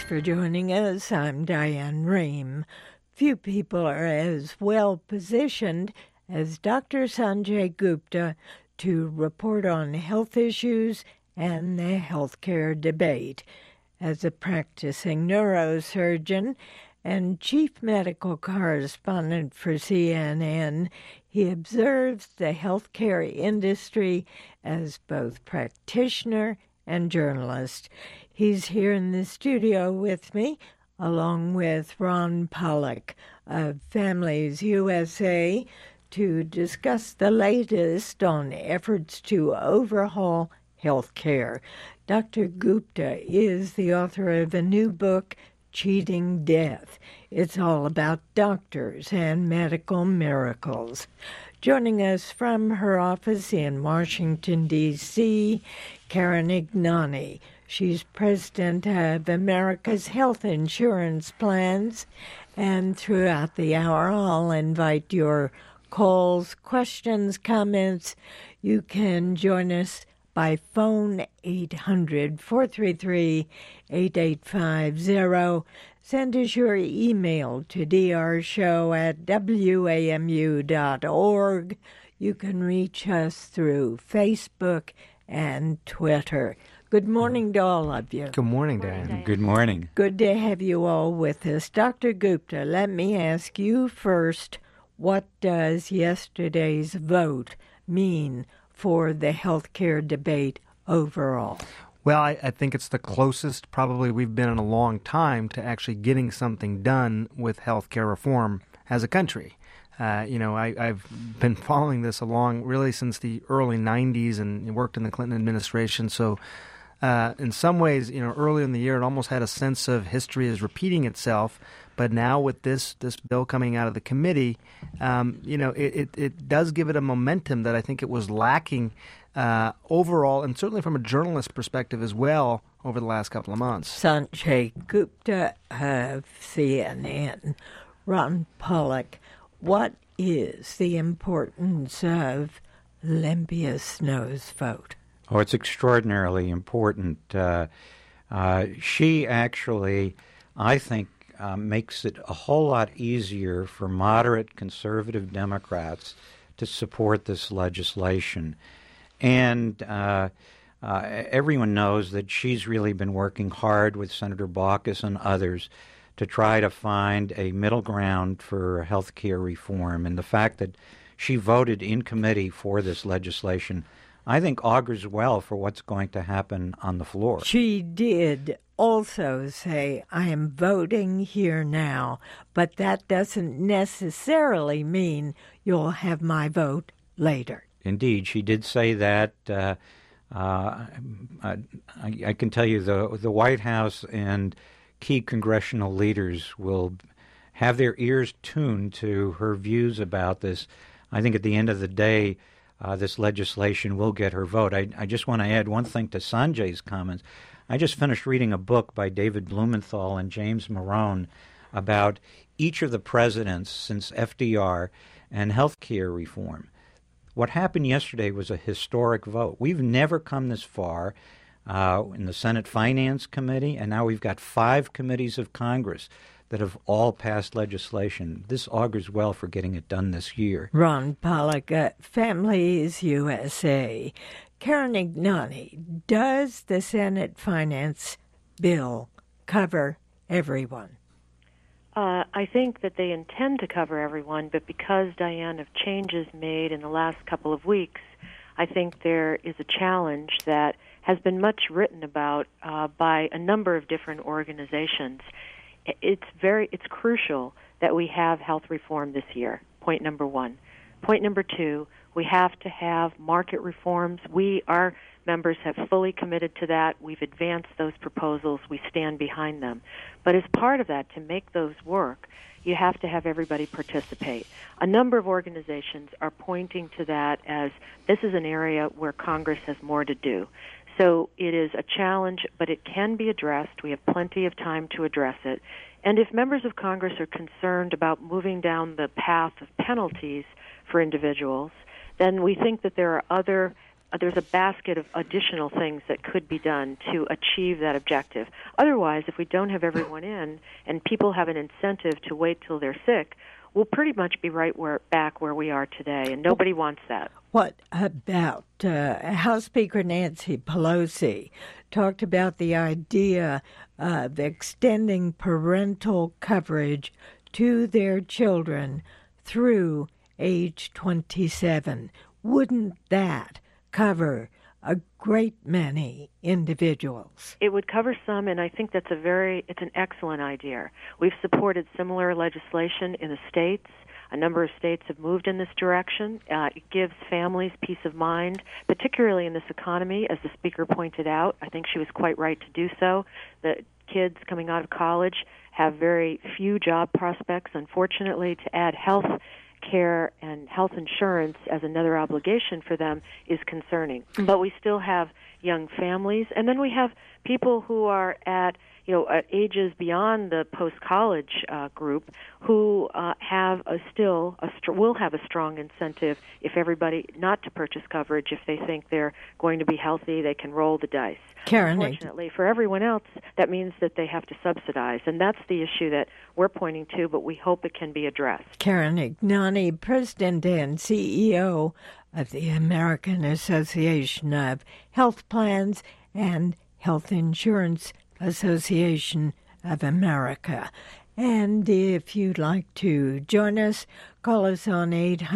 for joining us. I'm Diane Rehm. Few people are as well positioned as Dr. Sanjay Gupta to report on health issues and the healthcare debate. As a practicing neurosurgeon and chief medical correspondent for CNN, he observes the healthcare industry as both practitioner and journalist. He's here in the studio with me, along with Ron Pollock of Families USA, to discuss the latest on efforts to overhaul health care. Dr. Gupta is the author of a new book, Cheating Death. It's all about doctors and medical miracles. Joining us from her office in Washington, D.C., Karen Ignani. She's president of America's Health Insurance Plans. And throughout the hour, I'll invite your calls, questions, comments. You can join us by phone 800-433-8850. Send us your email to drshow@wamu.org. You can reach us through Facebook and Twitter. Good morning to all of you. Good morning, Diane. Good morning. Good to have you all with us. Dr. Gupta, let me ask you first, what does yesterday's vote mean for the healthcare debate overall? Well, I think it's the closest probably we've been in a long time to actually getting something done with healthcare reform as a country. I've been following this along really since the early 90s and worked in the Clinton administration. So in some ways, early in the year, it almost had a sense of history is repeating itself. But now with this bill coming out of the committee, it does give it a momentum that I think it was lacking overall, and certainly from a journalist perspective as well over the last couple of months. Sanjay Gupta of CNN. Ron Pollock, what is the importance of Olympia Snow's vote? Oh, it's extraordinarily important. She actually, I think, makes it a whole lot easier for moderate conservative Democrats to support this legislation. And everyone knows that she's really been working hard with Senator Baucus and others to try to find a middle ground for health care reform. And the fact that she voted in committee for this legislation, I think, augurs well for what's going to happen on the floor. She did also say, I am voting here now, but that doesn't necessarily mean you'll have my vote later. Indeed, she did say that. I can tell you the White House and key congressional leaders will have their ears tuned to her views about this. I think at the end of the day, this legislation will get her vote. I just want to add one thing to Sanjay's comments. I just finished reading a book by David Blumenthal and James Marone about each of the presidents since FDR and health care reform. What happened yesterday was a historic vote. We've never come this far in the Senate Finance Committee, and now we've got 5 committees of Congress that have all passed legislation. This augurs well for getting it done this year. Ron Pollock, Families USA. Karen Ignani, does the Senate Finance bill cover everyone? I think that they intend to cover everyone, but because, Diane, of changes made in the last couple of weeks, I think there is a challenge that has been much written about by a number of different organizations. It's crucial that we have health reform this year, point number one. Point number two, we have to have market reforms. Our members have fully committed to that. We've advanced those proposals. We stand behind them. But as part of that, to make those work, you have to have everybody participate. A number of organizations are pointing to that as this is an area where Congress has more to do. So it is a challenge, but it can be addressed. We have plenty of time to address it. And if members of Congress are concerned about moving down the path of penalties for individuals, then we think that there are other there's a basket of additional things that could be done to achieve that objective. Otherwise, if we don't have everyone in and people have an incentive to wait till they're sick, we'll pretty much be back where we are today, and nobody wants that. What about House Speaker Nancy Pelosi talked about the idea of extending parental coverage to their children through age 27? Wouldn't that cover a great many individuals? It would cover some, and I think it's an excellent idea. We've supported similar legislation in the states. A number of states have moved in this direction. It gives families peace of mind, particularly in this economy, as the speaker pointed out. I think she was quite right to do so. The kids coming out of college have very few job prospects, unfortunately. To add health care and health insurance as another obligation for them is concerning. But we still have young families, and then we have people who are at ages beyond the post-college group who will have a strong incentive if everybody not to purchase coverage if they think they're going to be healthy. They can roll the dice. Karen, unfortunately, for everyone else, that means that they have to subsidize, and that's the issue that we're pointing to, but we hope it can be addressed. Karen Ignani, President and CEO of the American Association of Health Plans and Health Insurance Association of America. And if you'd like to join us, call us on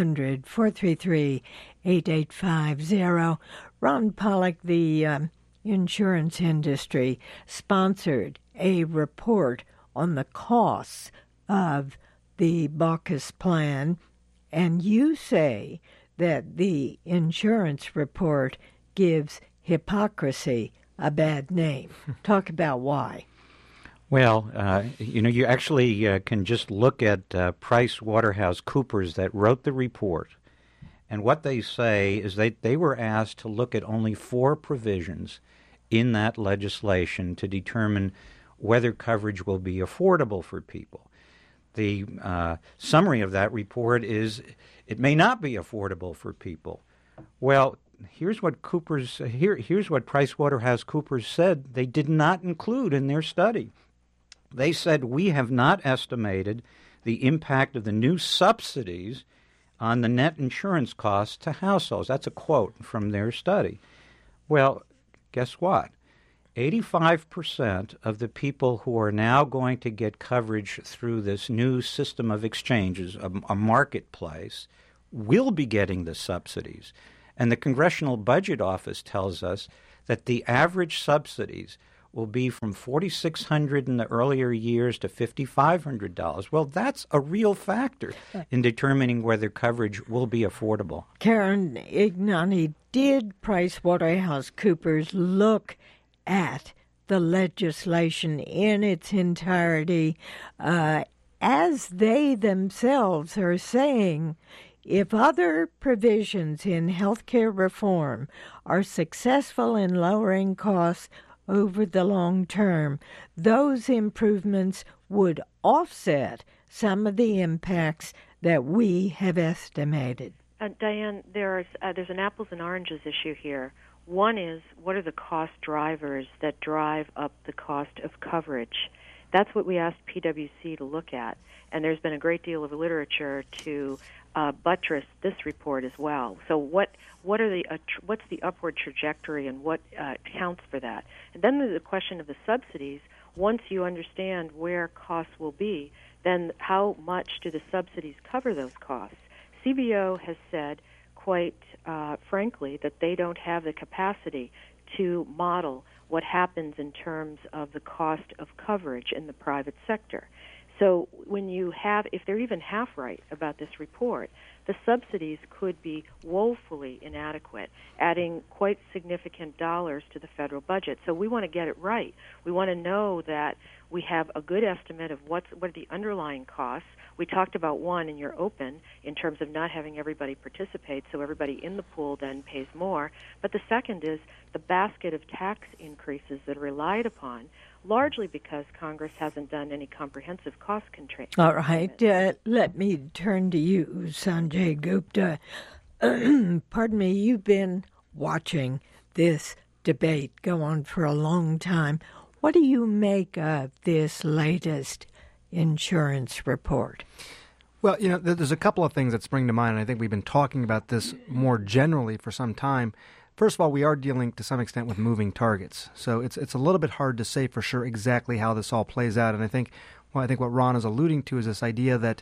800-433-8850. Ron Pollock, the insurance industry, sponsored a report on the costs of the Baucus plan, and you say that the insurance report gives hypocrisy a bad name. Talk about why. Well, you actually can just look at PricewaterhouseCoopers that wrote the report, and what they say is they were asked to look at only 4 provisions in that legislation to determine whether coverage will be affordable for people. The summary of that report is it may not be affordable for people. Well, here's what PricewaterhouseCoopers said they did not include in their study. They said, we have not estimated the impact of the new subsidies on the net insurance costs to households. That's a quote from their study. Well, guess what? 85% of the people who are now going to get coverage through this new system of exchanges, a marketplace, will be getting the subsidies. And the Congressional Budget Office tells us that the average subsidies will be from $4,600 in the earlier years to $5,500. Well, that's a real factor in determining whether coverage will be affordable. Karen Ignani, did PricewaterhouseCoopers look at the legislation in its entirety, as they themselves are saying? If other provisions in healthcare reform are successful in lowering costs over the long term, those improvements would offset some of the impacts that we have estimated. Diane, there's an apples and oranges issue here. One is, what are the cost drivers that drive up the cost of coverage? That's what we asked PwC to look at, and there's been a great deal of literature to buttress this report as well. So what's the upward trajectory and what counts for that? And then there's the question of the subsidies. Once you understand where costs will be, then how much do the subsidies cover those costs? CBO has said quite frankly that they don't have the capacity to model what happens in terms of the cost of coverage in the private sector. So if they're even half right about this report, the subsidies could be woefully inadequate, adding quite significant dollars to the federal budget. So we want to get it right. We want to know that we have a good estimate of what are the underlying costs. We talked about one in your open in terms of not having everybody participate, so everybody in the pool then pays more. But the second is the basket of tax increases that are relied upon, largely because Congress hasn't done any comprehensive cost control. All right. Let me turn to you, Sanjay Gupta. Pardon me, you've been watching this debate go on for a long time. What do you make of this latest insurance report? Well, there's a couple of things that spring to mind, and I think we've been talking about this more generally for some time. First of all, we are dealing to some extent with moving targets, so it's a little bit hard to say for sure exactly how this all plays out. And I think what Ron is alluding to is this idea that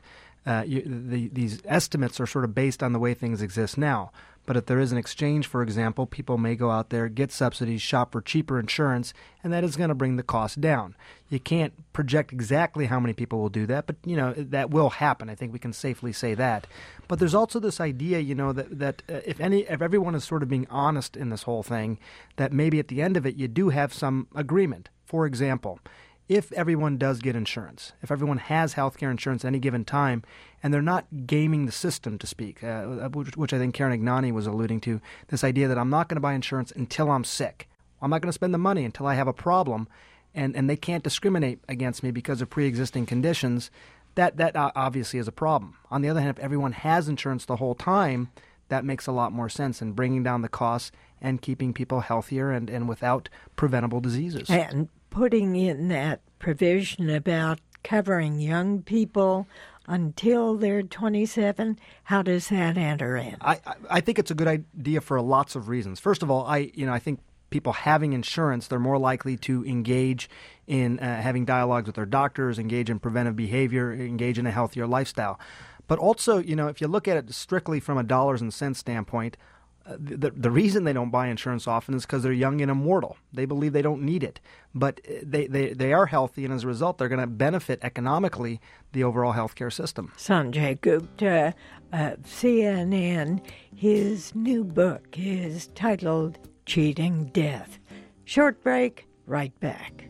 these estimates are sort of based on the way things exist now. But if there is an exchange, for example, people may go out there, get subsidies, shop for cheaper insurance, and that is going to bring the cost down. You can't project exactly how many people will do that, but, that will happen. I think we can safely say that. But there's also this idea, that if everyone is sort of being honest in this whole thing, that maybe at the end of it you do have some agreement. For example, if everyone does get insurance, if everyone has health care insurance at any given time, and they're not gaming the system, to speak, which I think Karen Ignani was alluding to, this idea that I'm not going to buy insurance until I'm sick. I'm not going to spend the money until I have a problem, and they can't discriminate against me because of pre-existing conditions, that obviously is a problem. On the other hand, if everyone has insurance the whole time, that makes a lot more sense in bringing down the costs and keeping people healthier and without preventable diseases. And putting in that provision about covering young people until they're 27, how does that enter in? I think it's a good idea for lots of reasons. First of all, I think people having insurance, they're more likely to engage in having dialogues with their doctors, engage in preventive behavior, engage in a healthier lifestyle. But also, if you look at it strictly from a dollars and cents standpoint, the reason they don't buy insurance often is because they're young and immortal. They believe they don't need it. But they are healthy, and as a result, they're going to benefit economically the overall healthcare system. Sanjay Gupta of CNN, his new book is titled Cheating Death. Short break, right back.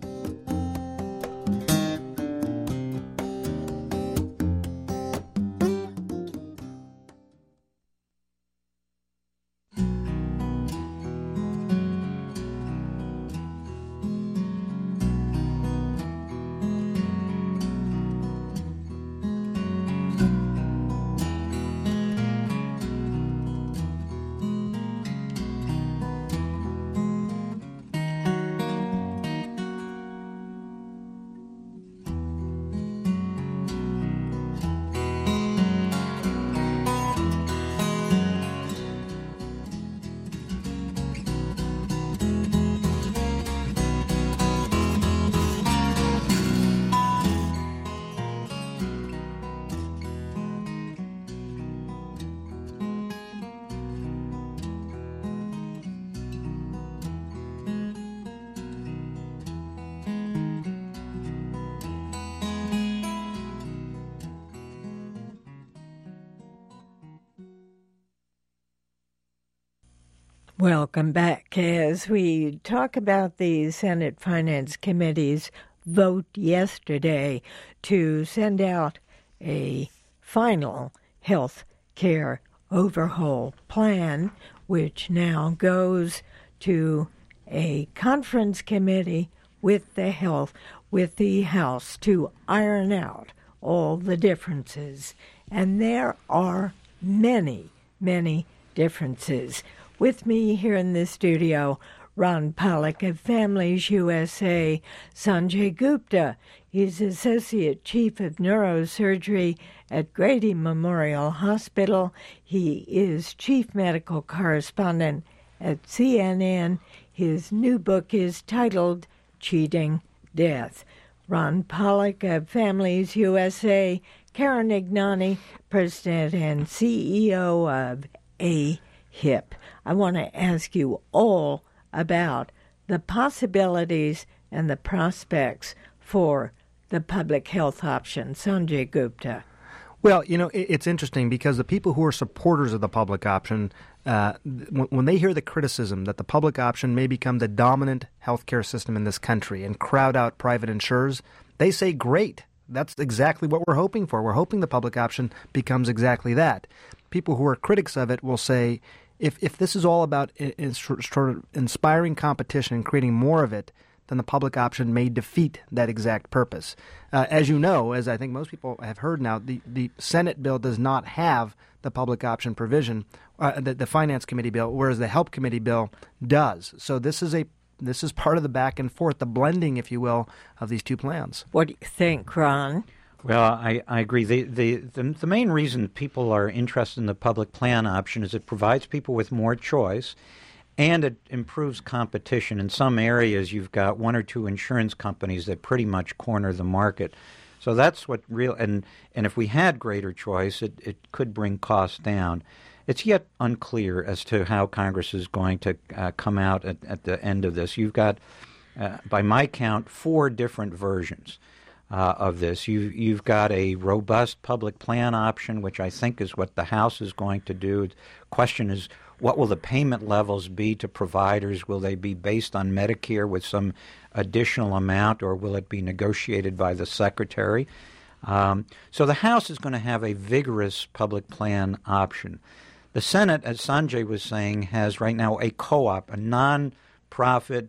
Welcome back as we talk about the Senate Finance Committee's vote yesterday to send out a final health care overhaul plan, which now goes to a conference committee with the House to iron out all the differences. And there are many, many differences. With me here in the studio, Ron Pollack of Families USA, Sanjay Gupta. He's Associate Chief of Neurosurgery at Grady Memorial Hospital. He is Chief Medical Correspondent at CNN. His new book is titled Cheating Death. Ron Pollack of Families USA, Karen Ignani, President and CEO of AHIP. I want to ask you all about the possibilities and the prospects for the public health option. Sanjay Gupta. Well, it's interesting because the people who are supporters of the public option, when they hear the criticism that the public option may become the dominant healthcare system in this country and crowd out private insurers, they say, great. That's exactly what we're hoping for. We're hoping the public option becomes exactly that. People who are critics of it will say, if this is all about sort of inspiring competition and creating more of it, then the public option may defeat that exact purpose. As you know, as I think most people have heard now, the Senate bill does not have the public option provision, the Finance Committee bill, whereas the Help Committee bill does. So this is part of the back and forth, the blending, if you will, of these two plans. What do you think, Ron? Well, I agree. The main reason people are interested in the public plan option is it provides people with more choice, and it improves competition. In some areas, you've got one or two insurance companies that pretty much corner the market. So that's what and if we had greater choice, it could bring costs down. It's yet unclear as to how Congress is going to come out at the end of this. You've got, by my count, 4 different versions of this. You've got a robust public plan option, which I think is what the House is going to do. The question is, what will the payment levels be to providers? Will they be based on Medicare with some additional amount, or will it be negotiated by the Secretary? So the House is going to have a vigorous public plan option. The Senate, as Sanjay was saying, has right now a co-op, a non-profit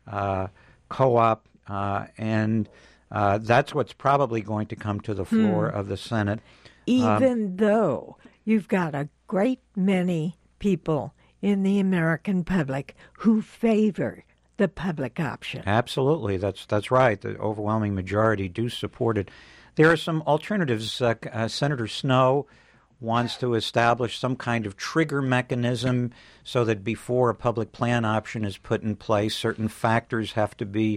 co-op, and that's what's probably going to come to the floor of the Senate. Even though you've got a great many people in the American public who favor the public option. Absolutely, that's right. The overwhelming majority do support it. There are some alternatives. Senator Snowe wants to establish some kind of trigger mechanism so that before a public plan option is put in place, certain factors have to be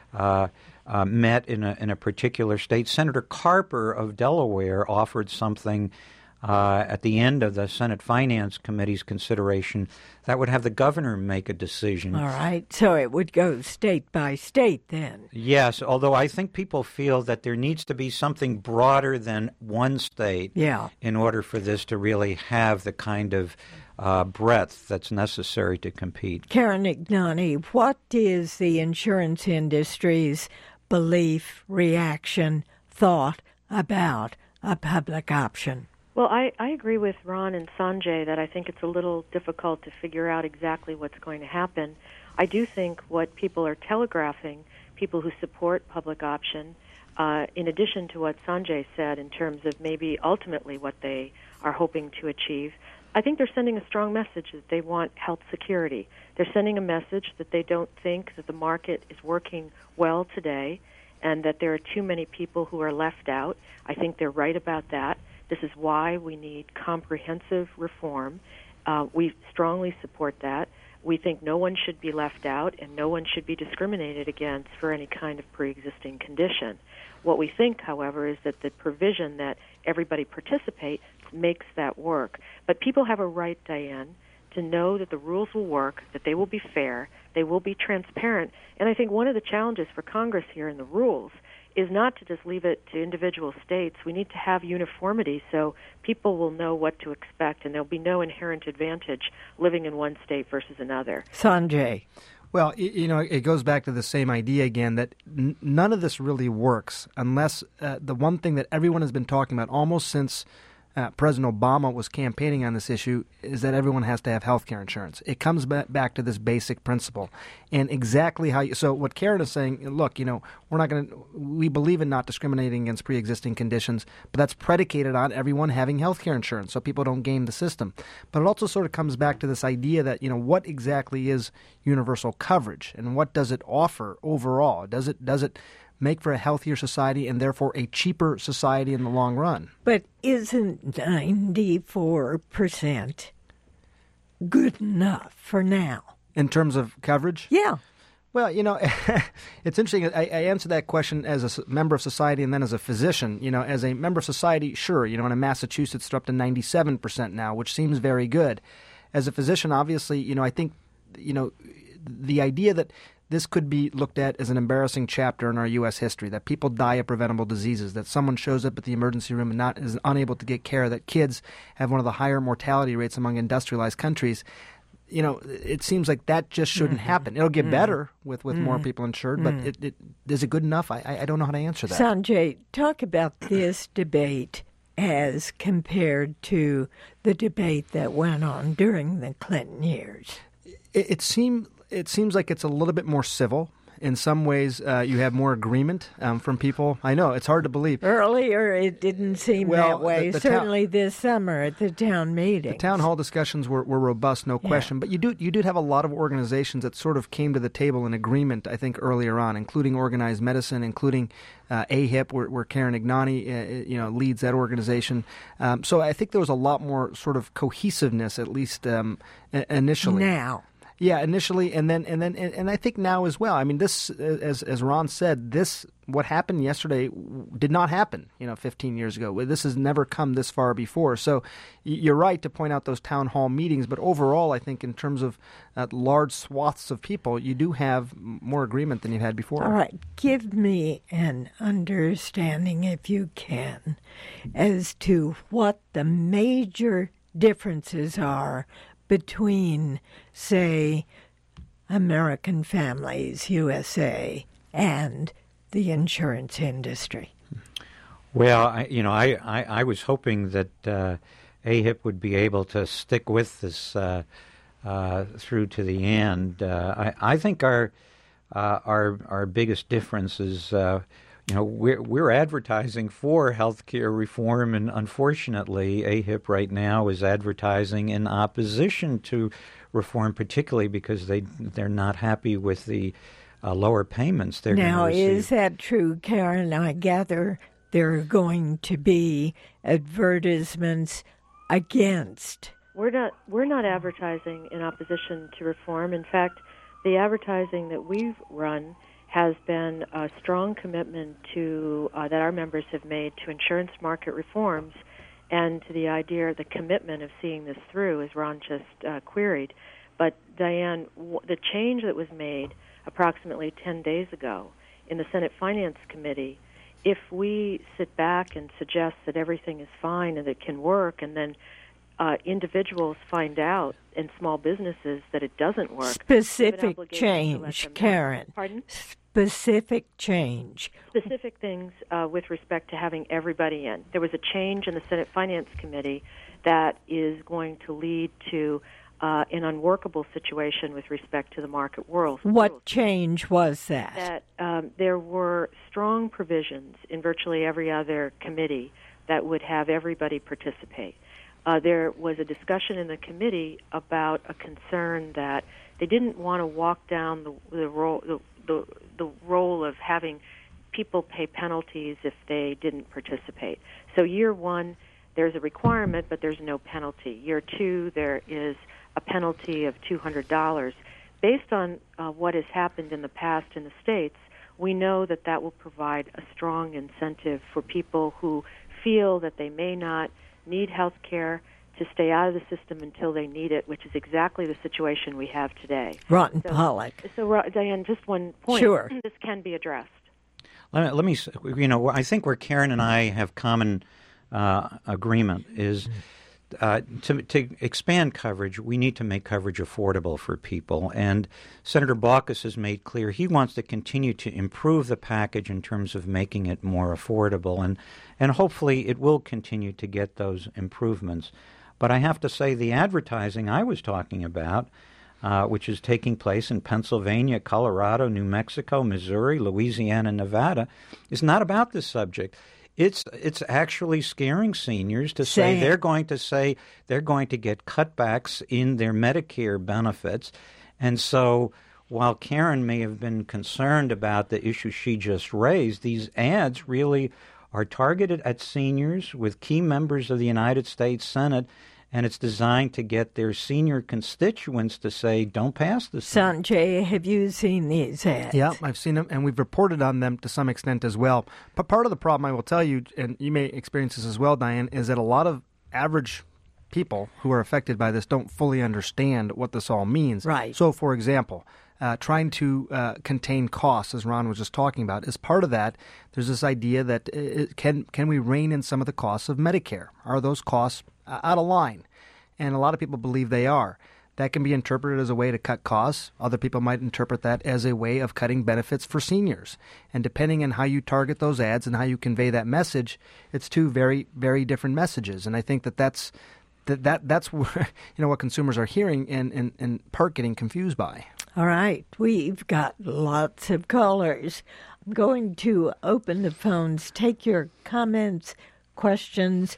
met in a particular state. Senator Carper of Delaware offered something at the end of the Senate Finance Committee's consideration that would have the governor make a decision. All right, so it would go state by state then. Yes, although I think people feel that there needs to be something broader than one state in order for this to really have the kind of breadth that's necessary to compete. Karen Ignani, what is the insurance industry's belief, reaction, thought about a public option? Well, I agree with Ron and Sanjay that I think it's a little difficult to figure out exactly what's going to happen. I do think what people are telegraphing, people who support public option, in addition to what Sanjay said in terms of maybe ultimately what they are hoping to achieve, I think they're sending a strong message that they want health security. They're sending a message that they don't think that the market is working well today and that there are too many people who are left out. I think they're right about that. This is why we need comprehensive reform. We strongly support that. We think no one should be left out and no one should be discriminated against for any kind of pre-existing condition. What we think, however, is that the provision that everybody participate makes that work. But people have a right, Diane, to know that the rules will work, that they will be fair, they will be transparent. And I think one of the challenges for Congress here in the rules is not to just leave it to individual states. We need to have uniformity so people will know what to expect, and there'll be no inherent advantage living in one state versus another. Sanjay. Well, it goes back to the same idea again that none of this really works unless the one thing that everyone has been talking about almost since President Obama was campaigning on this issue is that everyone has to have health care insurance. It comes back to this basic principle. And exactly how so what Karen is saying, look, we believe in not discriminating against pre-existing conditions, but that's predicated on everyone having health care insurance so people don't game the system. But it also sort of comes back to this idea that, what exactly is universal coverage and what does it offer overall? Does it make for a healthier society and therefore a cheaper society in the long run? But isn't 94% good enough for now? In terms of coverage? Yeah. Well, it's interesting. I answer that question as a member of society and then as a physician. As a member of society, sure, in Massachusetts, they're up to 97% now, which seems very good. As a physician, obviously, I think, the idea that this could be looked at as an embarrassing chapter in our U.S. history, that people die of preventable diseases, that someone shows up at the emergency room and is unable to get care, that kids have one of the higher mortality rates among industrialized countries. It seems like that just shouldn't happen. It'll get better with more people insured, but is it good enough? I don't know how to answer that. Sanjay, talk about this debate as compared to the debate that went on during the Clinton years. It seems like it's a little bit more civil, In some ways, you have more agreement from people. I know, it's hard to believe. Earlier, it didn't seem that way. Certainly this summer at the town meeting. The town hall discussions were robust, no question. But you did have a lot of organizations that sort of came to the table in agreement, I think, earlier on, including Organized Medicine, including AHIP, where Karen Ignani leads that organization. So I think there was a lot more sort of cohesiveness, at least initially. Now. Yeah, initially, and I think now as well. I mean, this, as Ron said, what happened yesterday did not happen, 15 years ago. This has never come this far before. So you're right to point out those town hall meetings, but overall, I think in terms of large swaths of people, you do have more agreement than you've had before. All right, give me an understanding, if you can, as to what the major differences are between, say, American Families USA and the insurance industry. Well, I was hoping that AHIP would be able to stick with this through to the end. I think our biggest difference is we're advertising for healthcare reform, and unfortunately, AHIP right now is advertising in opposition to reform, particularly because they're not happy with the lower payments they're going to receive. Now, is that true, Karen? I gather there are going to be advertisements against. We're not advertising in opposition to reform. In fact, the advertising that we've run has been a strong commitment to that our members have made to insurance market reforms and to the idea, the commitment of seeing this through, as Ron just queried. But, Diane, the change that was made approximately 10 days ago in the Senate Finance Committee, if we sit back and suggest that everything is fine and it can work, and then individuals find out in small businesses that it doesn't work. Specific change, Karen. Pardon? Specific change. Specific things with respect to having everybody in. There was a change in the Senate Finance Committee that is going to lead to an unworkable situation with respect to the market world. What change was that? That there were strong provisions in virtually every other committee that would have everybody participate. There was a discussion in the committee about a concern that they didn't want to walk down the role of having people pay penalties if they didn't participate. So year one, there's a requirement, but there's no penalty. Year two, there is a penalty of $200. Based on what has happened in the past in the states, we know that that will provide a strong incentive for people who feel that they may not need health care to stay out of the system until they need it, which is exactly the situation we have today. Rotten Pollock. So, Diane, just one point. Sure. This can be addressed. Let me, I think where Karen and I have common agreement is to expand coverage, we need to make coverage affordable for people. And Senator Baucus has made clear he wants to continue to improve the package in terms of making it more affordable. And hopefully it will continue to get those improvements. But I have to say the advertising I was talking about, which is taking place in Pennsylvania, Colorado, New Mexico, Missouri, Louisiana, Nevada, is not about this subject. It's actually scaring seniors to say they're going to get cutbacks in their Medicare benefits. And so while Karen may have been concerned about the issue she just raised, these ads really are targeted at seniors with key members of the United States Senate, and it's designed to get their senior constituents to say, don't pass this. Sanjay, have you seen these ads? Yeah, I've seen them, and we've reported on them to some extent as well. But part of the problem, I will tell you, and you may experience this as well, Diane, is that a lot of average people who are affected by this don't fully understand what this all means. Right. So, for example, trying to contain costs, as Ron was just talking about, as part of that, there's this idea that can we rein in some of the costs of Medicare? Are those costs out of line? And a lot of people believe they are. That can be interpreted as a way to cut costs. Other people might interpret that as a way of cutting benefits for seniors. And depending on how you target those ads and how you convey that message, it's two very, very different messages. And I think that's where, what consumers are hearing and part getting confused by. All right, we've got lots of callers. I'm going to open the phones. Take your comments, questions,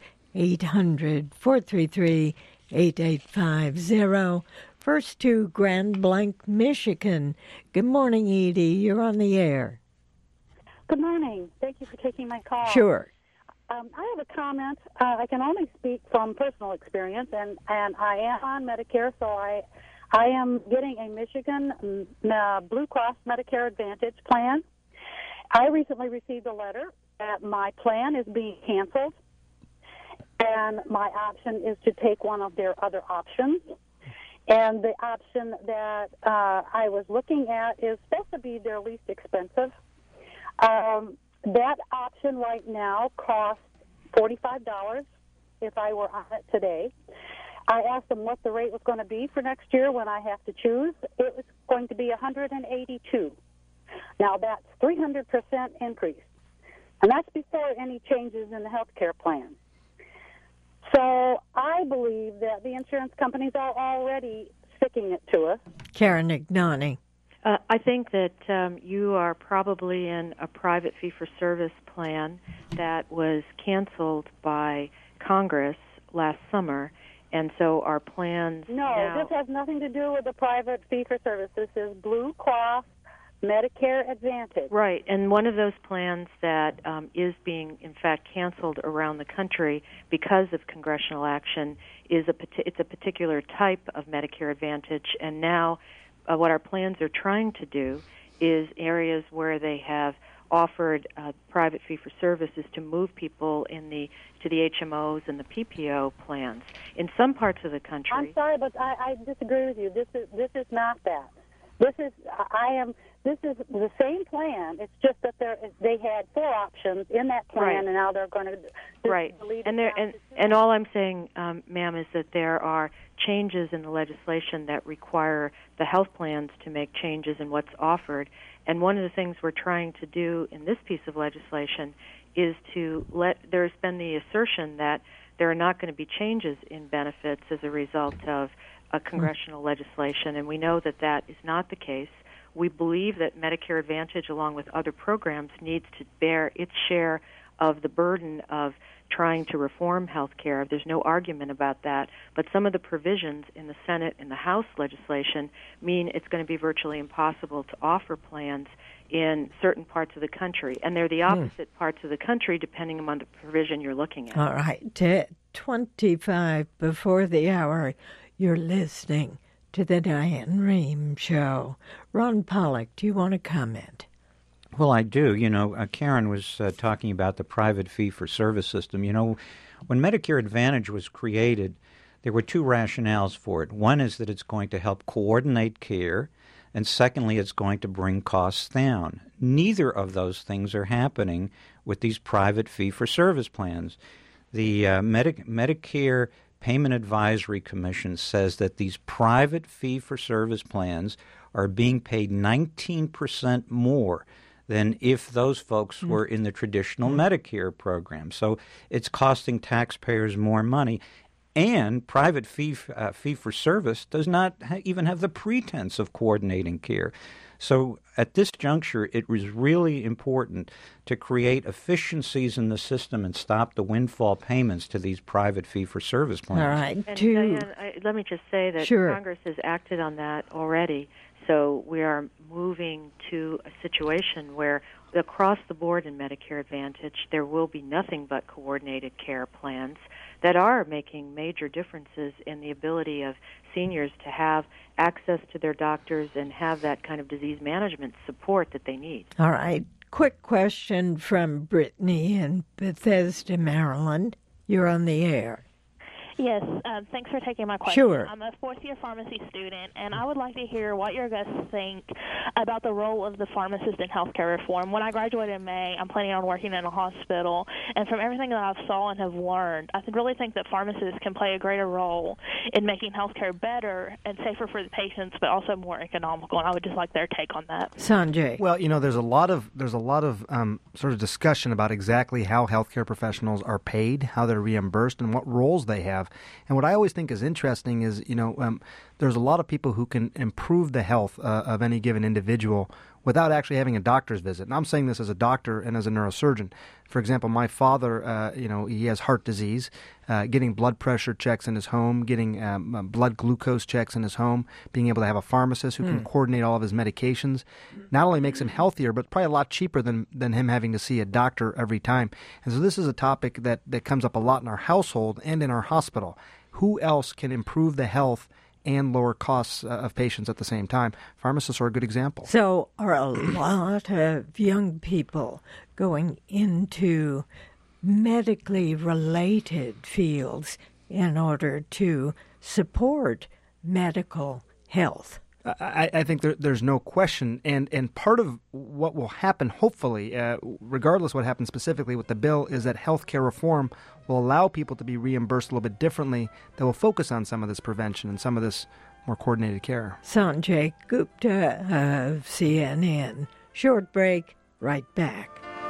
800-433-8850. First to Grand Blanc, Michigan. Good morning, Edie. You're on the air. Good morning. Thank you for taking my call. Sure. I have a comment. I can only speak from personal experience, and I am on Medicare, so I am getting a Michigan Blue Cross Medicare Advantage plan. I recently received a letter that my plan is being canceled, and my option is to take one of their other options. And the option that I was looking at is supposed to be their least expensive. That option right now costs $45 if I were on it today. I asked them what the rate was going to be for next year when I have to choose. It was going to be $182. Now that's 300% increase, and that's before any changes in the health care plan. So I believe that the insurance companies are already sticking it to us. Karen Ignani. I think that you are probably in a private fee-for-service plan that was canceled by Congress last summer, and so our plans this has nothing to do with the private fee-for-service. This is Blue Cross Medicare Advantage. Right, and one of those plans that is being, in fact, canceled around the country because of congressional action is it's a particular type of Medicare Advantage, and now what our plans are trying to do is areas where they have offered private fee-for-service is to move people to the HMOs and the PPO plans. In some parts of the country... I'm sorry, but I disagree with you. This is not that. This is the same plan. It's just that they had 4 options in that plan, right. And now they're going to delete it. And all I'm saying, ma'am, is that there are changes in the legislation that require the health plans to make changes in what's offered. And one of the things we're trying to do in this piece of legislation is there's been the assertion that there are not going to be changes in benefits as a result of a congressional legislation, and we know that that is not the case. We believe that Medicare Advantage, along with other programs, needs to bear its share of the burden of trying to reform health care. There's no argument about that, but some of the provisions in the Senate and the House legislation mean it's going to be virtually impossible to offer plans in certain parts of the country, and they're the opposite parts of the country depending on the provision you're looking at. All right, 25 before the hour, you're listening to the Diane Rehm Show. Ron Pollock, do you want to comment? Well, I do. Karen was talking about the private fee-for-service system. When Medicare Advantage was created, there were 2 rationales for it. One is that it's going to help coordinate care, and secondly, it's going to bring costs down. Neither of those things are happening with these private fee-for-service plans. The Medicare Payment Advisory Commission says that these private fee-for-service plans are being paid 19% more than if those folks were in the traditional Medicare program. So it's costing taxpayers more money. And private fee-for-service does not even have the pretense of coordinating care. So at this juncture, it was really important to create efficiencies in the system and stop the windfall payments to these private fee-for-service plans. All right. And Diane, let me just say that Congress has acted on that already. So we are moving to a situation where across the board in Medicare Advantage, there will be nothing but coordinated care plans that are making major differences in the ability of seniors to have access to their doctors and have that kind of disease management support that they need. All right. Quick question from Brittany in Bethesda, Maryland. You're on the air. Yes, thanks for taking my question. Sure. I'm a fourth-year pharmacy student, and I would like to hear what your guys think about the role of the pharmacist in healthcare reform. When I graduate in May, I'm planning on working in a hospital, and from everything that I've saw and have learned, I really think that pharmacists can play a greater role in making healthcare better and safer for the patients, but also more economical, and I would just like their take on that. Sanjay. Well, there's a lot of sort of discussion about exactly how healthcare professionals are paid, how they're reimbursed, and what roles they have have. And what I always think is interesting is, there's a lot of people who can improve the health of any given individual without actually having a doctor's visit. And I'm saying this as a doctor and as a neurosurgeon. For example, my father, he has heart disease. Getting blood pressure checks in his home, getting blood glucose checks in his home, being able to have a pharmacist who can coordinate all of his medications, not only makes him healthier, but probably a lot cheaper than him having to see a doctor every time. And so this is a topic that comes up a lot in our household and in our hospital. Who else can improve the health and lower costs of patients at the same time? Pharmacists are a good example. So are a lot of young people going into medically related fields in order to support medical health? I think there's no question, and part of what will happen, hopefully, regardless of what happens specifically with the bill, is that healthcare reform will allow people to be reimbursed a little bit differently, that will focus on some of this prevention and some of this more coordinated care. Sanjay Gupta of CNN. Short break, right back.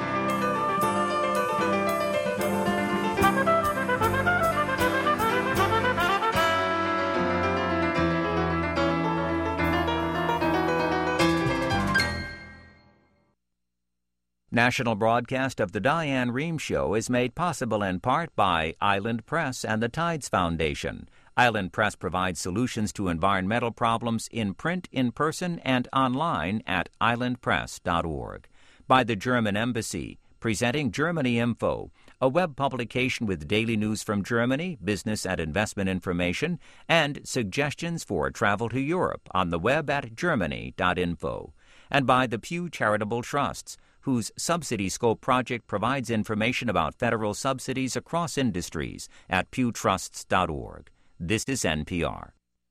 National broadcast of the Diane Rehm Show is made possible in part by Island Press and the Tides Foundation. Island Press provides solutions to environmental problems in print, in person, and online at islandpress.org. By the German Embassy, presenting Germany Info, a web publication with daily news from Germany, business and investment information, and suggestions for travel to Europe on the web at germany.info. And by the Pew Charitable Trusts, whose Subsidy Scope project provides information about federal subsidies across industries at pewtrusts.org. This is NPR.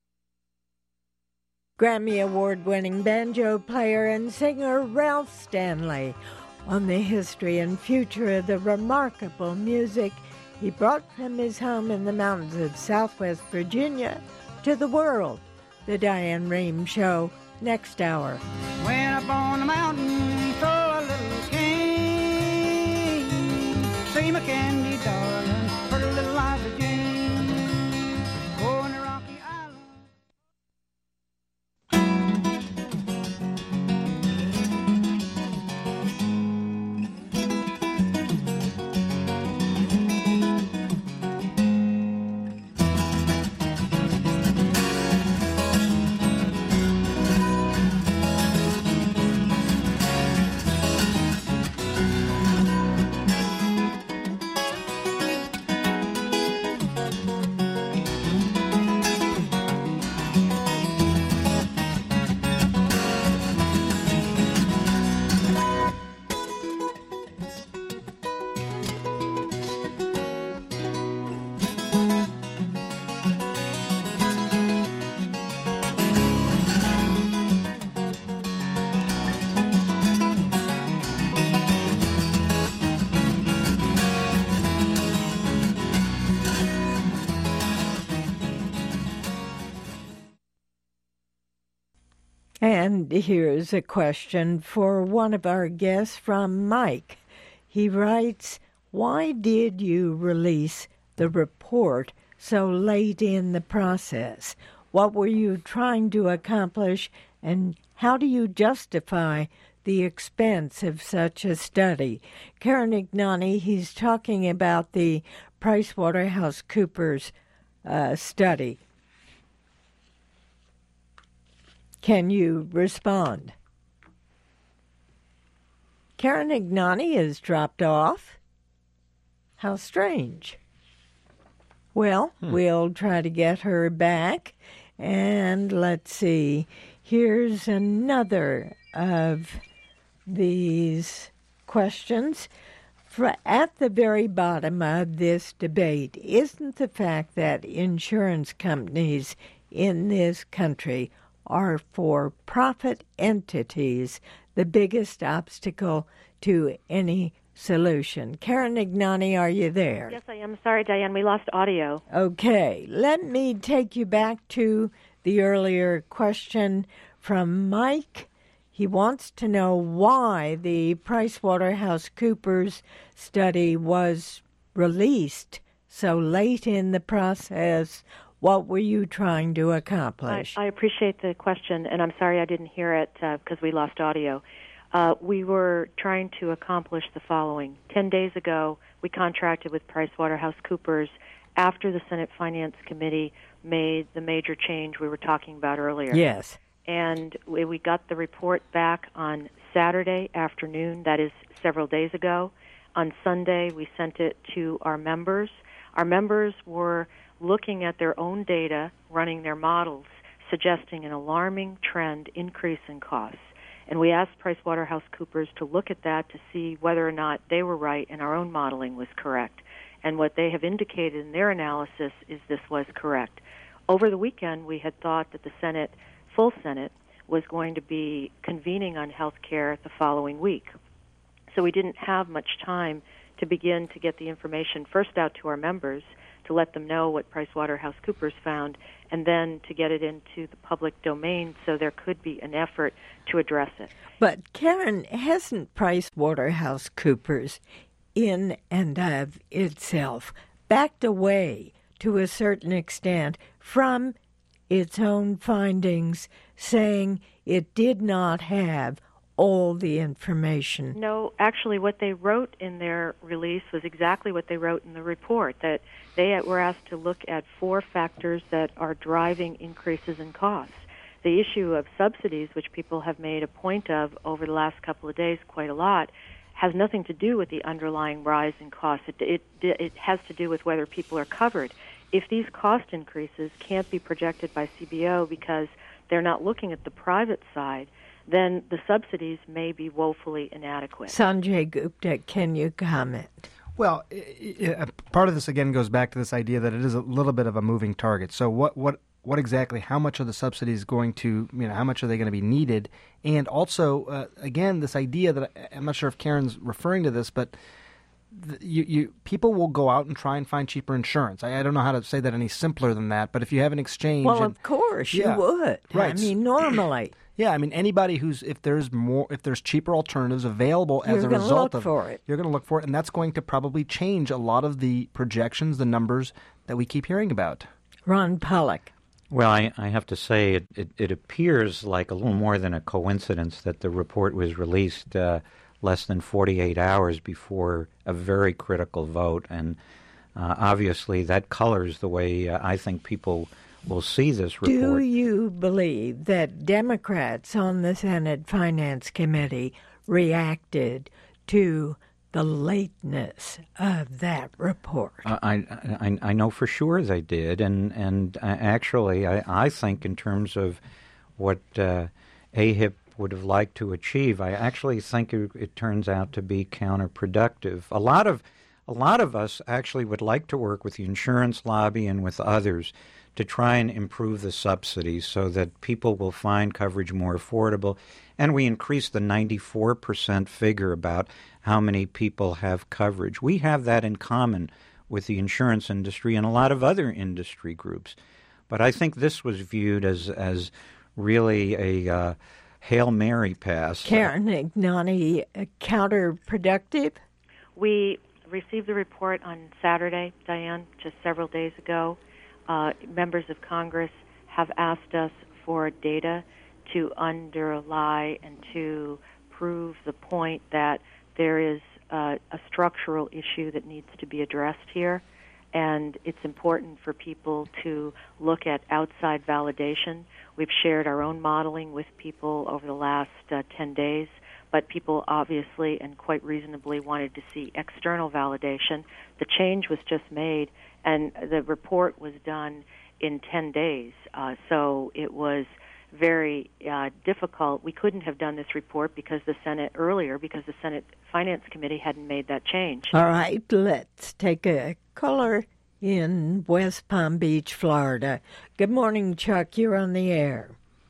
Grammy Award-winning banjo player and singer Ralph Stanley on the history and future of the remarkable music he brought from his home in the mountains of Southwest Virginia to the world. The Diane Rehm Show, next hour. Went up on the mountain for a little king. See my candy darling, for a little Liza Jane. Going to Rocky Island. And here's a question for one of our guests from Mike. He writes, why did you release the report so late in the process? What were you trying to accomplish, and how do you justify the expense of such a study? Karen Ignani, he's talking about the PricewaterhouseCoopers study. Can you respond? Karen Ignani has dropped off. How strange. Well, we'll try to get her back. And let's see. Here's another of these questions. At the very bottom of this debate, isn't the fact that insurance companies in this country are for-profit entities the biggest obstacle to any solution? Karen Ignani, are you there? Yes, I am. Sorry, Diane, we lost audio. Okay, let me take you back to the earlier question from Mike. He wants to know why the PricewaterhouseCoopers study was released so late in the process. What were you trying to accomplish? I appreciate the question, and I'm sorry I didn't hear it because we lost audio. We were trying to accomplish the following. 10 days ago, we contracted with PricewaterhouseCoopers after the Senate Finance Committee made the major change we were talking about earlier. Yes. And we got the report back on Saturday afternoon, that is several days ago. On Sunday, we sent it to our members. Our members were looking at their own data, running their models, suggesting an alarming trend increase in costs. And we asked PricewaterhouseCoopers to look at that to see whether or not they were right and our own modeling was correct. And what they have indicated in their analysis is this was correct. Over the weekend, we had thought that the Senate, full Senate, was going to be convening on health care the following week. So we didn't have much time to begin to get the information first out to our members, to let them know what PricewaterhouseCoopers found, and then to get it into the public domain so there could be an effort to address it. But, Karen, hasn't PricewaterhouseCoopers, in and of itself, backed away to a certain extent from its own findings, saying it did not have all the information? No, actually what they wrote in their release was exactly what they wrote in the report, that they were asked to look at 4 factors that are driving increases in costs. The issue of subsidies, which people have made a point of over the last couple of days quite a lot, has nothing to do with the underlying rise in costs. It has to do with whether people are covered. If these cost increases can't be projected by CBO because they're not looking at the private side, then the subsidies may be woefully inadequate. Sanjay Gupta, can you comment? Well, part of this, again, goes back to this idea that it is a little bit of a moving target. So what exactly, how much are the subsidies going to, how much are they going to be needed? And also, again, this idea that, I'm not sure if Karen's referring to this, but people will go out and try and find cheaper insurance. I don't know how to say that any simpler than that, but if you have an exchange... Well, of course, you would. Right. I mean, normally... Yeah, I mean, anybody if there's cheaper alternatives available as a result of it, you're going to look for it, and that's going to probably change a lot of the projections, the numbers that we keep hearing about. Ron Pollack. Well, I have to say it appears like a little more than a coincidence that the report was released less than 48 hours before a very critical vote, and obviously that colors the way I think people will see this report. Do you believe that Democrats on the Senate Finance Committee reacted to the lateness of that report? I know for sure they did, and actually I think in terms of what AHIP would have liked to achieve, I actually think it turns out to be counterproductive. A lot of us actually would like to work with the insurance lobby and with others to try and improve the subsidies so that people will find coverage more affordable, and we increase the 94% figure about how many people have coverage. We have that in common with the insurance industry and a lot of other industry groups. But I think this was viewed as really a Hail Mary pass. Karen Ignani, counterproductive? We received the report on Saturday, Diane, just several days ago. Members of Congress have asked us for data to underlie and to prove the point that there is a structural issue that needs to be addressed here, and it's important for people to look at outside validation. We've shared our own modeling with people over the last 10 days, but people obviously and quite reasonably wanted to see external validation. The change was just made, and the report was done in 10 days, so it was very difficult. We couldn't have done this report because the Senate Finance Committee hadn't made that change. All right, let's take a caller in West Palm Beach, Florida. Good morning, Chuck. You're on the air.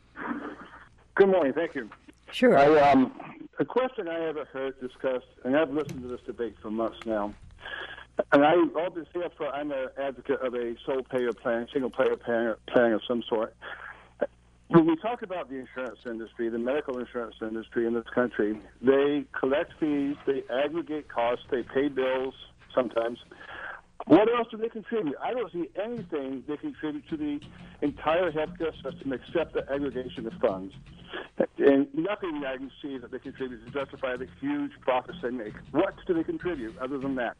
Good morning. Thank you. Sure. A question I haven't heard discussed, and I've listened to this debate for months now, and obviously I'm an advocate of a sole-payer plan, single-payer plan of some sort. When we talk about the insurance industry, the medical insurance industry in this country, they collect fees, they aggregate costs, they pay bills sometimes. What else do they contribute? I don't see anything they contribute to the entire healthcare system except the aggregation of funds. And nothing I can see that they contribute to justify the huge profits they make. What do they contribute other than that?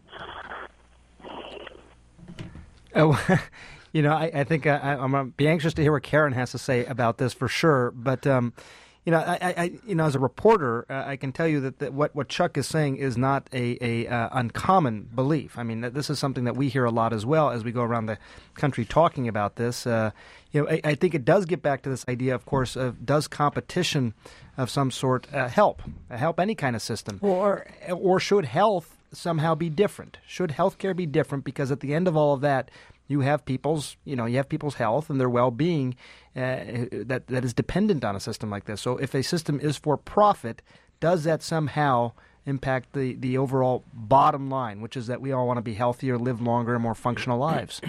Oh, you know, I think I'm going to be anxious to hear what Karen has to say about this for sure. But you know, as a reporter, I can tell you that what Chuck is saying is not a uncommon belief. I mean, this is something that we hear a lot as well as we go around the country talking about this. You know, I think it does get back to this idea, of course, of does competition of some sort help any kind of system, or should health somehow be different? Should healthcare be different? Because at the end of all of that, you have people's health and their well-being that is dependent on a system like this. So if a system is for profit, does that somehow impact the overall bottom line, which is that we all want to be healthier, live longer, and more functional lives?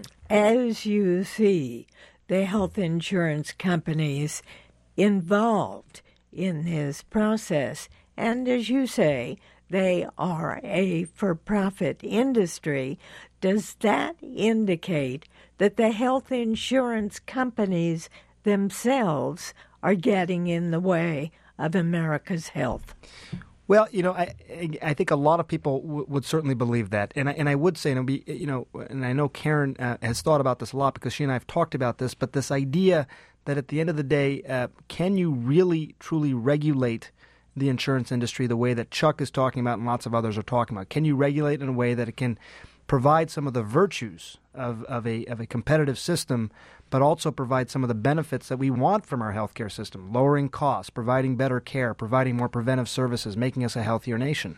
As you see, the health insurance companies involved in this process, and as you say, they are a for-profit industry, does that indicate that the health insurance companies themselves are getting in the way of America's health? Well, you know, I think a lot of people would certainly believe that, and I would say, and I know Karen has thought about this a lot because she and I have talked about this, but this idea that at the end of the day, can you really truly regulate the insurance industry the way that Chuck is talking about and lots of others are talking about? Can you regulate in a way that it can provide some of the virtues of a competitive system, but also provide some of the benefits that we want from our healthcare system, lowering costs, providing better care, providing more preventive services, making us a healthier nation?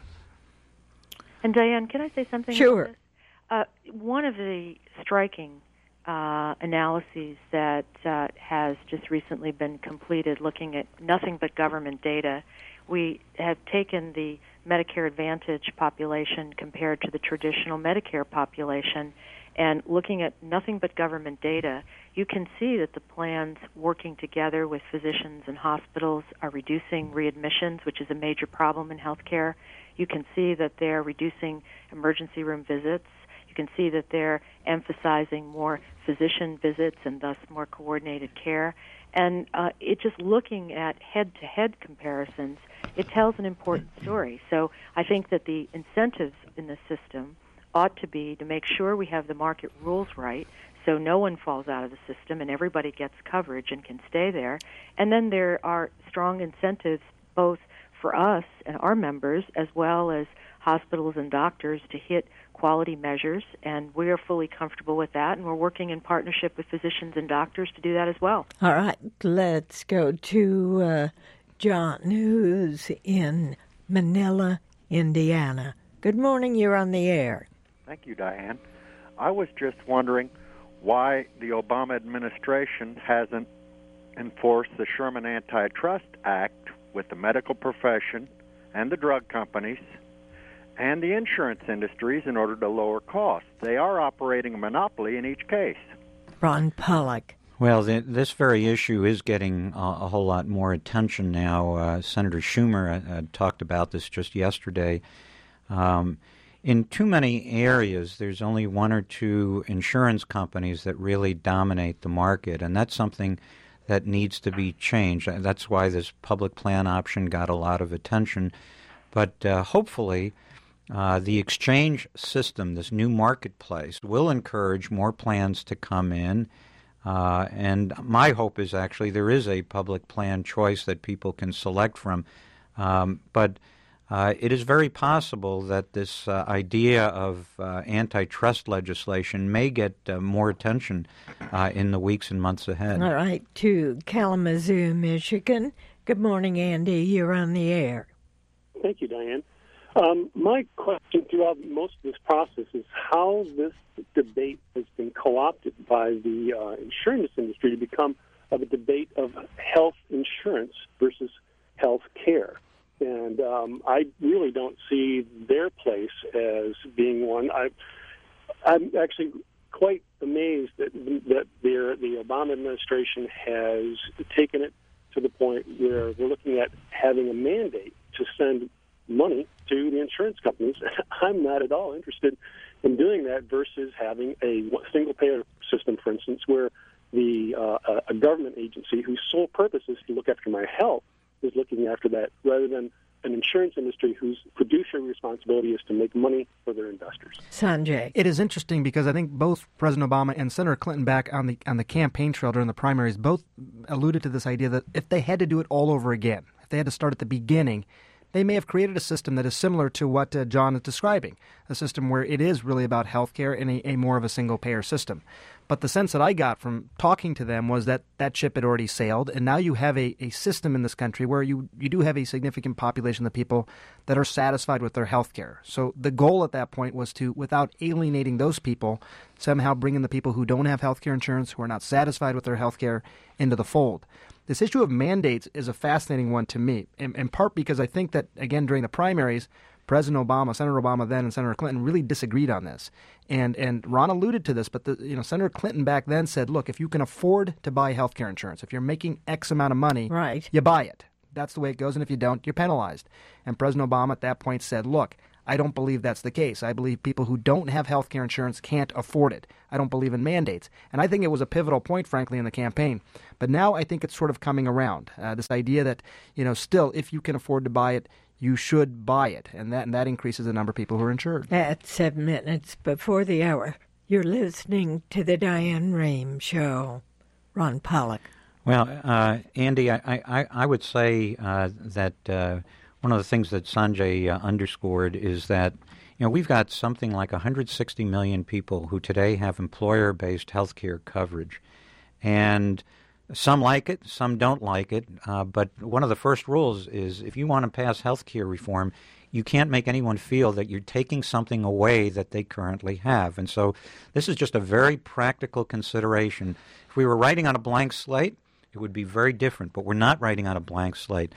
And Diane, can I say something? Sure. About this? One of the striking analyses that has just recently been completed looking at nothing but government data, we have taken the Medicare Advantage population compared to the traditional Medicare population, and looking at nothing but government data, you can see that the plans working together with physicians and hospitals are reducing readmissions, which is a major problem in healthcare. You can see that they're reducing emergency room visits. You can see that they're emphasizing more physician visits and thus more coordinated care. And it just looking at head-to-head comparisons, it tells an important story. So I think that the incentives in the system ought to be to make sure we have the market rules right so no one falls out of the system and everybody gets coverage and can stay there. And then there are strong incentives both for us and our members as well as hospitals and doctors to hit quality measures, and we are fully comfortable with that, and we're working in partnership with physicians and doctors to do that as well. All right, let's go to John, who's in Manila, Indiana. Good morning, you're on the air. Thank you, Diane. I was just wondering why the Obama administration hasn't enforced the Sherman Antitrust Act with the medical profession and the drug companies and the insurance industries in order to lower costs. They are operating a monopoly in each case. Ron Pollack. Well, this very issue is getting a whole lot more attention now. Senator Schumer talked about this just yesterday. In too many areas, there's only one or two insurance companies that really dominate the market, and that's something that needs to be changed. That's why this public plan option got a lot of attention. But hopefully, the exchange system, this new marketplace, will encourage more plans to come in. And my hope is actually there is a public plan choice that people can select from. But it is very possible that this idea of antitrust legislation may get more attention in the weeks and months ahead. All right, to Kalamazoo, Michigan. Good morning, Andy. You're on the air. Thank you, Diane. My question throughout most of this process is how this debate has been co-opted by the insurance industry to become a debate of health insurance versus health care. And I really don't see their place as being one. I'm actually quite amazed that the Obama administration has taken it to the point where they're looking at having a mandate to send money to the insurance companies. I'm not at all interested in doing that. having a single-payer system, for instance, where a government agency whose sole purpose is to look after my health is looking after that, rather than an insurance industry whose fiduciary responsibility is to make money for their investors. Sanjay. It is interesting because I think both President Obama and Senator Clinton back on the campaign trail during the primaries both alluded to this idea that if they had to do it all over again, if they had to start at the beginning, they may have created a system that is similar to what John is describing, a system where it is really about health care and a more of a single-payer system. But the sense that I got from talking to them was that that ship had already sailed, and now you have a system in this country where you do have a significant population of people that are satisfied with their health care. So the goal at that point was to, without alienating those people, somehow bring in the people who don't have health care insurance, who are not satisfied with their health care, into the fold. This issue of mandates is a fascinating one to me, in part because I think that, again, during the primaries, President Obama, Senator Obama then, and Senator Clinton really disagreed on this. And Ron alluded to this, but Senator Clinton back then said, look, if you can afford to buy health care insurance, if you're making X amount of money, right, you buy it. That's the way it goes, and if you don't, you're penalized. And President Obama at that point said, look, I don't believe that's the case. I believe people who don't have health care insurance can't afford it. I don't believe in mandates. And I think it was a pivotal point, frankly, in the campaign. But now I think it's sort of coming around. This idea that, still, if you can afford to buy it, you should buy it. And that increases the number of people who are insured. At 7 minutes before the hour, you're listening to the Diane Rehm Show. Ron Pollock. Well, Andy, I would say that one of the things that Sanjay underscored is that, we've got something like 160 million people who today have employer-based health care coverage. And some like it, some don't like it. But one of the first rules is if you want to pass health care reform, you can't make anyone feel that you're taking something away that they currently have. And so this is just a very practical consideration. If we were writing on a blank slate, it would be very different. But we're not writing on a blank slate.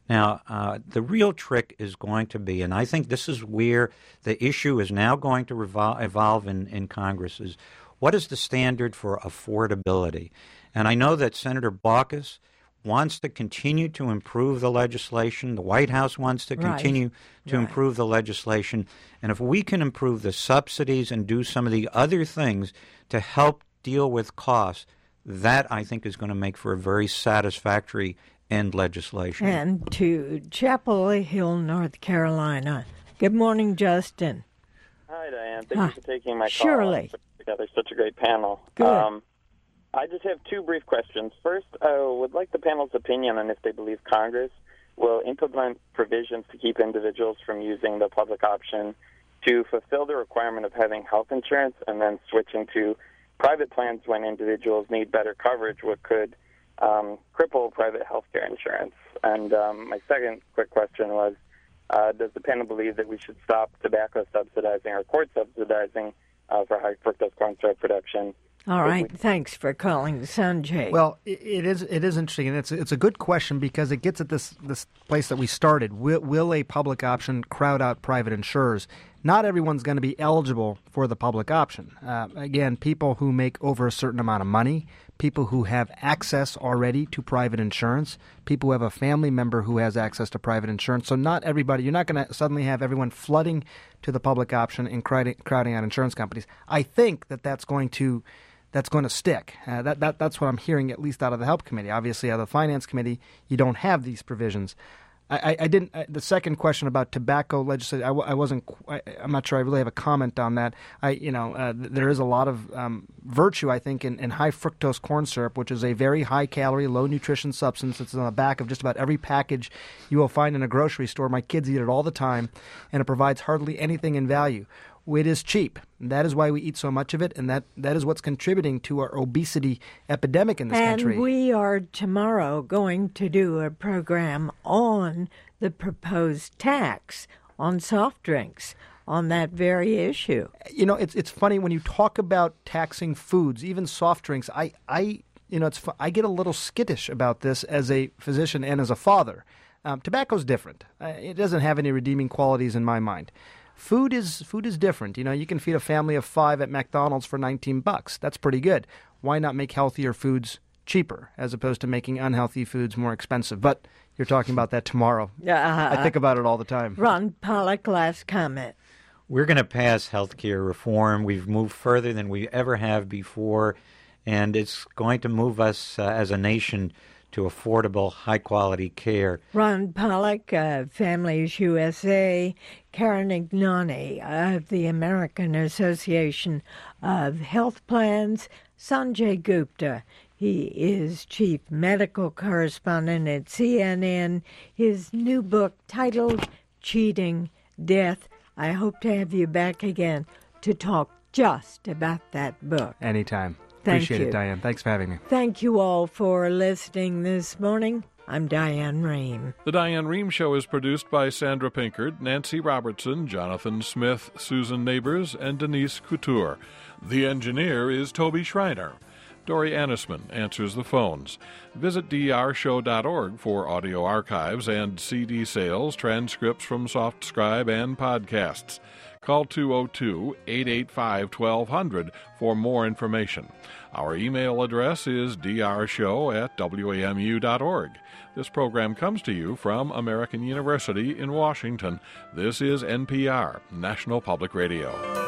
Now, the real trick is going to be, and I think this is where the issue is now going to evolve in Congress, is what is the standard for affordability? And I know that Senator Baucus wants to continue to improve the legislation. The White House wants to continue to improve the legislation. And if we can improve the subsidies and do some of the other things to help deal with costs, that I think is going to make for a very satisfactory end legislation. And to Chapel Hill, North Carolina. Good morning, Justin. Hi, Diane. Thank you for taking my call. Surely. Together, such a great panel. Good. I just have two brief questions. First, I would like the panel's opinion on if they believe Congress will implement provisions to keep individuals from using the public option to fulfill the requirement of having health insurance and then switching to private plans when individuals need better coverage, what could cripple private health care insurance. And my second quick question was, does the panel believe that we should stop tobacco subsidizing or court subsidizing for high fructose corn syrup production? All right. Thanks for calling, Sanjay. Well, it is interesting, and it's a good question because it gets at this place that we started. Will a public option crowd out private insurers? Not everyone's going to be eligible for the public option. Again, people who make over a certain amount of money, people who have access already to private insurance, people who have a family member who has access to private insurance. So not everybody, you're not going to suddenly have everyone flooding to the public option and crowding out insurance companies. I think that's going to stick. That's what I'm hearing, at least out of the Help Committee. Obviously, out of the Finance Committee, you don't have these provisions. I didn't. The second question about tobacco legislation, I'm not sure I really have a comment on that. There is a lot of virtue, I think, in high fructose corn syrup, which is a very high calorie, low nutrition substance. It's on the back of just about every package you will find in a grocery store. My kids eat it all the time, and it provides hardly anything in value. It is cheap. That is why we eat so much of it, and that is what's contributing to our obesity epidemic in this country. And we are tomorrow going to do a program on the proposed tax on soft drinks on that very issue. It's funny when you talk about taxing foods, even soft drinks. I get a little skittish about this as a physician and as a father. Tobacco's different. It doesn't have any redeeming qualities in my mind. Food is different. You can feed a family of 5 at McDonald's for $19. That's pretty good. Why not make healthier foods cheaper as opposed to making unhealthy foods more expensive? But you're talking about that tomorrow. I think about it all the time. Ron Pollock, last comment. we're going to pass health care reform. We've moved further than we ever have before, and it's going to move us as a nation to affordable, high-quality care. Ron Pollock of Families USA, Karen Ignani of the American Association of Health Plans, Sanjay Gupta. He is chief medical correspondent at CNN. His new book titled Cheating Death. I hope to have you back again to talk just about that book. Anytime. Thank Appreciate you. it, Diane. Thanks for having me. Thank you all for listening this morning. I'm Diane Rehm. The Diane Rehm Show is produced by Sandra Pinkard, Nancy Robertson, Jonathan Smith, Susan Neighbors, and Denise Couture. The engineer is Toby Schreiner. Dory Annisman answers the phones. Visit drshow.org for audio archives and CD sales, transcripts from SoftScribe, and podcasts. Call 202-885-1200 for more information. Our email address is drshow@wamu.org. This program comes to you from American University in Washington. This is NPR, National Public Radio.